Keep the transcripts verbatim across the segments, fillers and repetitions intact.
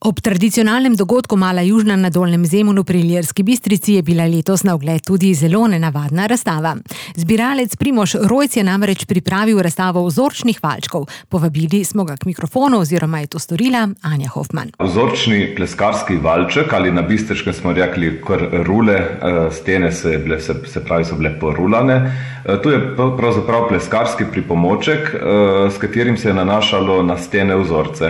Ob tradicionalnem dogodku Mala Južna na Dolnjem Zemunu pri Ilirski Bistrici je bila letos na ogled tudi zelo nenavadna razstava. Zbiralec Primož Rojc je namreč pripravil razstavo vzorčnih valčkov. Povabili smo ga k mikrofonu oziroma je to storila Anja Hofman. Vzorčni pleskarski valček, ali na bistriškem smo rekli kar rule, stene se, bile, se, se pravi so bile porulane. To je pravzaprav pleskarski pripomoček, s katerim se je nanašalo na stene vzorce.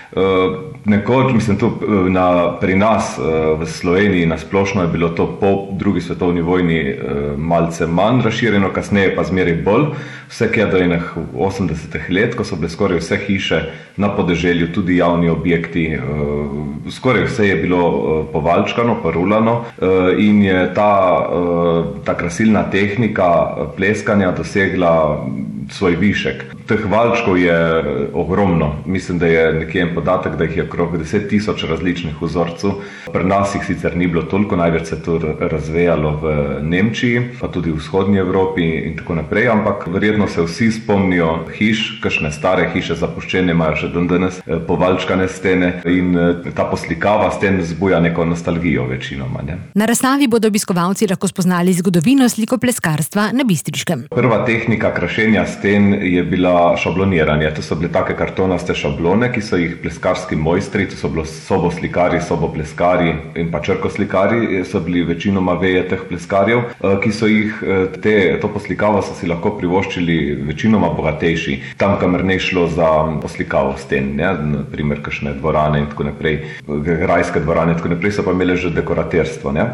Nekoč, mislim, tu na, pri nas v Sloveniji na splošno je bilo to po drugi svetovni vojni malce manj razširjeno, kasneje pa zmeraj bolj. Vse kje do enih osemdesetih let, ko so bile skoraj vse hiše na podeželju, tudi javni objekti, skoraj vse je bilo povalčkano, porulano in je ta, ta krasilna tehnika pleskanja dosegla svoj višek. Teh valčkov je ogromno. Mislim, da je nekje en podatek, da jih je okrog deset tisoč različnih vzorcev. Pri nas jih sicer ni bilo toliko, največ se to razvejalo v Nemčiji, pa tudi v vzhodnji Evropi in tako naprej, ampak verjetno se vsi spomnijo hiš, kakšne stare hiše zapuščene imajo še dandanes povalčkane stene in ta poslikava sten zbuja neko nostalgijo večinoma. Ne? Na razstavi bodo obiskovalci lahko spoznali zgodovino slikopleskarstva na Bistriškem. Prva tehnika krašenja sten je bila šabloniranje. To so bile take kartonaste šablone, ki so jih pleskarski mojstri, to so bili soboslikari, sobopleskari in pa črkoslikari, so bili večinoma veje teh pleskarjev, ki so jih te, to poslikavo so si lahko privoščili večinoma bogatejši. Tam, kamer ne šlo za poslikavo sten, ne, na primer kakšne dvorane in tako naprej, grajske dvorane in tako naprej, so pa imeli že dekoraterstvo, ne.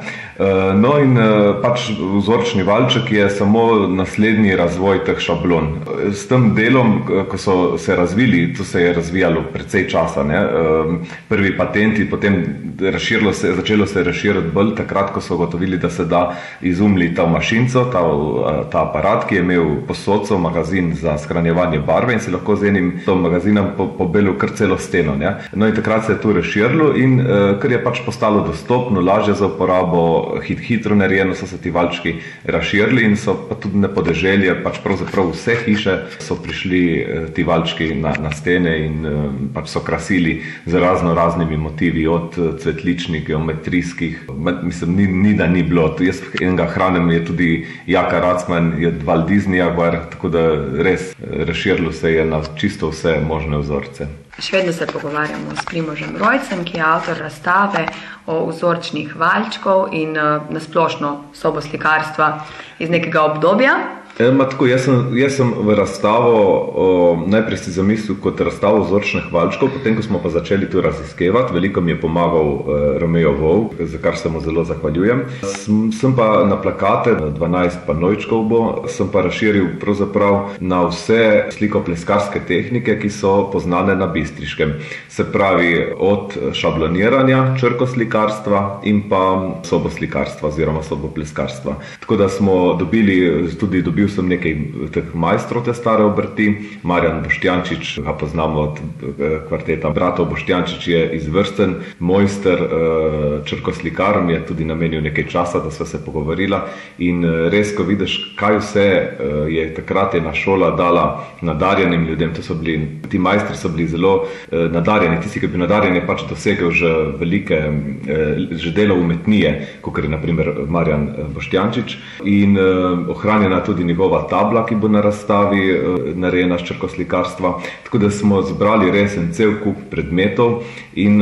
No in pač vzorčni valček je samo naslednji razvoj teh šablon. S tem delom, ko so se razvili, to se je razvijalo precej časa, ne? Prvi patenti, potem razširilo se, začelo se razširiti bolj takrat, ko so ugotovili, da se da izumiti ta mašinco, ta, ta aparat, ki je imel posodco magazin za shranjevanje barve in si lahko z enim tom magazinom po, pobelil kar celo steno. Ne? No in takrat se je to razširilo in ker je pač postalo dostopno, lažje za uporabo, hit, hitro narejeno so se ti valčki razširili in so pa tudi na podeželje, pač pravzaprav vse hiše so prišli ti valčki na, na stene in pač so krasili z razno raznimi motivi, od cvetličnih, geometrijskih, mislim, ni, ni da ni bilo. Jaz enega hranem je tudi Jaka Racman, je Walt Disneyja gor, tako da res razširilo se je na čisto vse možne vzorce. Še vedno se pogovarjamo s Primožem Rojcem, ki je avtor razstave o vzorčnih valčkov in nasplošno soboslikarstva iz nekega obdobja. Ma, tako, jaz, sem, jaz sem v razstavo o, najprej si zamislil kot razstavo vzorčnih valčkov, potem ko smo pa začeli to raziskevati, veliko mi je pomagal eh, Romeo Vov, za kar se mu zelo zahvaljujem. Sem, sem pa na plakate, dvanajst panojčkov bo, sem pa razširil pravzaprav na vse slikopleskarske tehnike, ki so poznane na Bistriškem. Se pravi, od šabloniranja, črkoslikarstva in pa soboslikarstva oziroma sobopleskarstva. Tako da smo dobili, tudi dobili Bil sem nekaj teh majstrov te stare obrti. Marjan Boštjančič, ga poznamo od kvarteta bratov Boštjančič, je izvrsten mojster, črkoslikar, mi je tudi namenil nekaj časa, da sva se pogovorila in res, ko vidiš, kaj vse je takrat ena šola dala nadarjenim ljudem, to so bili, ti majstri so bili zelo nadarjeni, tisti, ki bi nadarjeni pač dosegel že velike, že delo umetnije, kot je na primer Marjan Boštjančič in ohranjena tudi njegova tabla, ki bo na razstavi narejena s črkoslikarstva. Tako da smo zbrali res en cel kup predmetov in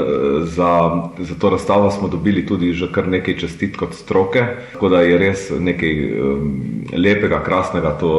za, za to razstavo smo dobili tudi že kar nekaj čestitk od stroke, tako da je res nekaj lepega, krasnega to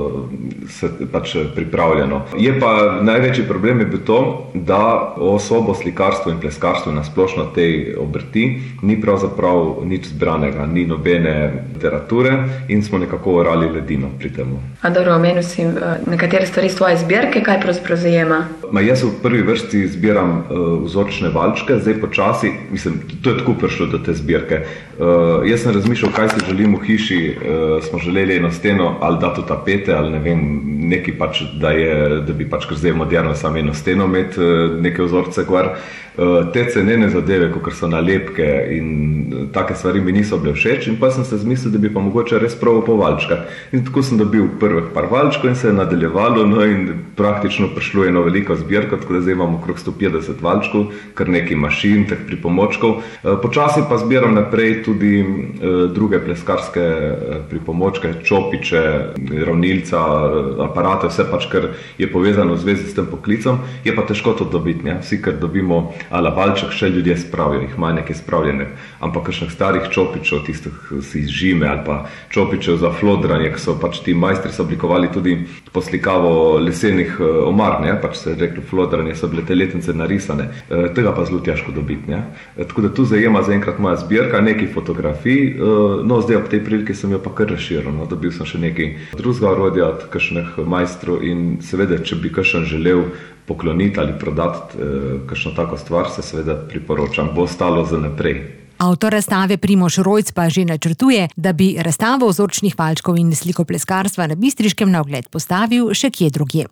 se pač pripravljeno. Je pa največji problem je bil to, da o soboslikarstvu in pleskarstvu na splošno tej obrti ni pravzaprav nič zbranega, ni nobene literature in smo nekako orali ledino pri temu. A dobro, omenil si nekatere stvari iz tvoje zbirke, kaj pravzaprav zajema? Ma jaz v prvi vrsti zbiram uh, vzorčne valčke, zdaj počasi, mislim, to je tako prišlo do te zbirke. Uh, jaz sem razmišljal, kaj si želim v hiši, uh, smo želeli eno steno, ali da to tapete, ali ne vem, neki pač, da, je, da bi pač kar zdaj moderno samo eno steno imeti, uh, neke vzorce gor. Te cenene zadeve, kot so nalepke in take stvari mi niso bile všeč in pa sem se zmislil, da bi pa mogoče res probal po valčkah. In tako sem dobil prvih par valčkov in se je nadaljevalo, no in praktično prišlo eno veliko zbirko, tako da zdaj imam okrog sto petdeset valčkov, kar nekaj mašin, teh pripomočkov. Počasi pa zbiram naprej tudi druge pleskarske pripomočke, čopiče, ravnilca, aparate, vse pač, kar je povezano v zvezi s tem poklicom. Je pa težko to dobiti, ne? Vsi, kar dobimo ala valček, še ljudje spravijo, jih imajo nekaj spravljene, ampak kakšnih starih čopičev, tistih si iz žime ali pa čopičev za flodranje, ki so pač ti majstri so oblikovali tudi poslikavo lesenih omar, ne? Pač se je reklo flodranje, so bile te letnice narisane, tega pa zelo težko dobiti, ne? Tako da tu zajema zaenkrat moja zbirka, nekaj fotografij, no zdaj ob tej priliki sem jo pa kar razširil, no? Dobil sem še nekaj drugega orodja od kakšnih majstrov in seveda, če bi kakšen želel pokloniti ali prodati eh, kakšno tako stvar, se seveda priporočam, bo ostalo za naprej. Avtor razstave Primož Rojc pa že načrtuje, da bi razstavo vzorčnih valčkov in slikopleskarstva na Bistriškem na ogled postavil še kje drugje.